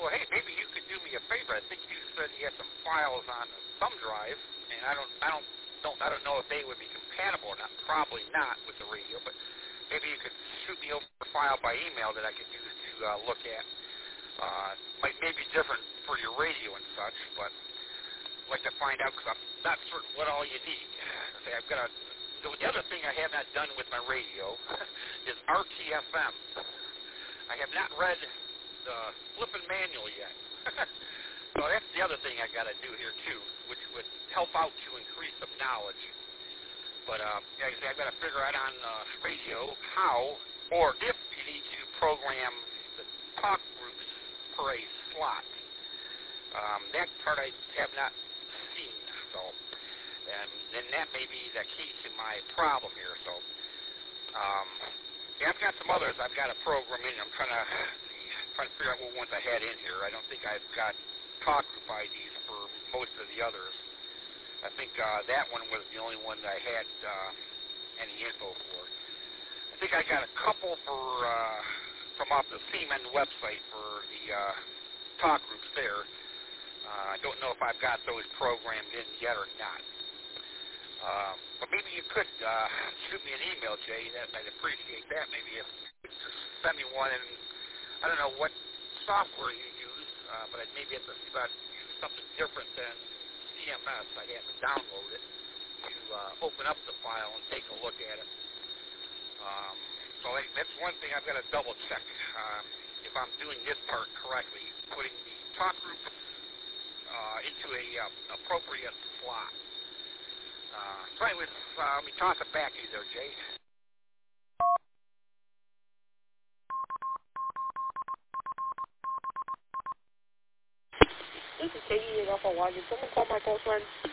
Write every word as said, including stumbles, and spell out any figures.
well, hey, maybe you could do me a favor. I think you said you had some files on a thumb drive, and I don't, I don't, don't, I don't know if they would be compatible or not. Probably not with the radio, but maybe you could shoot me over a file by email that I could use to uh, look at. Uh, might may be different for your radio and such, but I'd like to find out because I'm not certain what all you need. Say I've got a. The, the other thing I have not done with my radio is R T F M. I have not read the flipping manual yet. So that's the other thing I got to do here too, which would help out to increase some knowledge. But uh, like I say, I've got to figure out on uh, radio how or if you need to program the talk groups per a slot. Um, that part I have not seen. So, and then that may be the key to my problem here. So, um, yeah, I've got some others I've got to program in. I'm trying to trying to figure out what ones I had in here. I don't think I've got talk group I Ds for most of the others. I think uh, that one was the only one that I had uh, any info for. I think I got a couple for uh, from off the C M E N website for the uh, talk groups there. Uh, I don't know if I've got those programmed in yet or not. Uh, but maybe you could uh, shoot me an email, Jay. That, I'd appreciate that. Maybe if you could just send me one, and I don't know what software you use, uh, but I'd maybe have to uh, use something different than C M S. I'd have to download it to uh, open up the file and take a look at it. Um, so I, that's one thing I've got to double check um, if I'm doing this part correctly, putting the talk group uh, into a uh, appropriate slot. Uh, so anyways, uh, let me toss it back to you there, Jay. This is Katie in Alpha Wagon. Someone call my call sign.